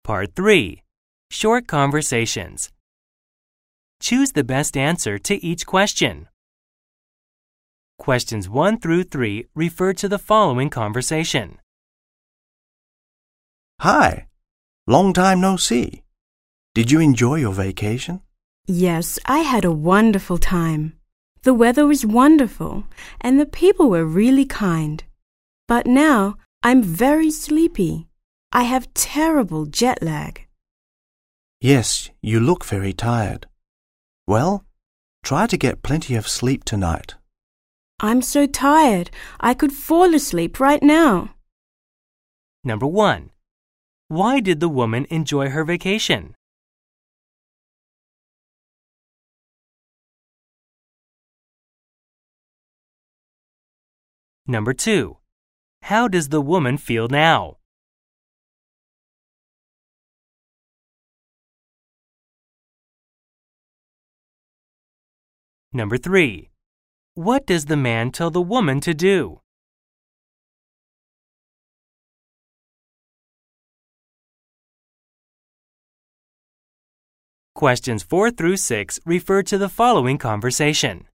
Part 3. Short conversations. Choose the best answer to each question. Questions 1 through 3 refer to the following conversation. Hi, long time no see. Did you enjoy your vacation? Yes, I had a wonderful time. The weather was wonderful, and the people were really kind. But now I'm very sleepy. I have terrible jet lag. Yes, you look very tired. Well, try to get plenty of sleep tonight. I'm so tired, I could fall asleep right now. Number 1. Why did the woman enjoy her vacation? Number 2. How does the woman feel now? Number 3. What does the man tell the woman to do? Questions 4 through 6 refer to the following conversation.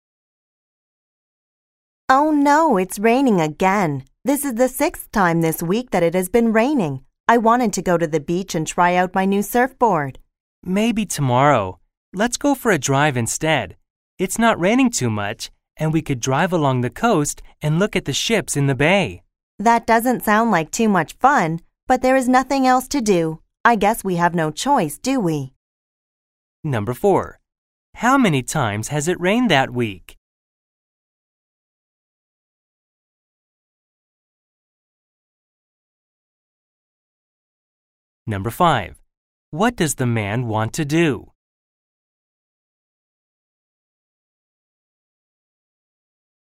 Oh no, it's raining again. This is the 6th time this week that it has been raining. I wanted to go to the beach and try out my new surfboard. Maybe tomorrow. Let's go for a drive instead. It's not raining too much, and we could drive along the coast and look at the ships in the bay. That doesn't sound like too much fun, but there is nothing else to do. I guess we have no choice, do we? Number 4. How many times has it rained that week? Number 5. What does the man want to do?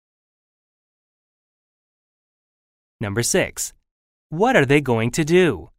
Number 6. What are they going to do?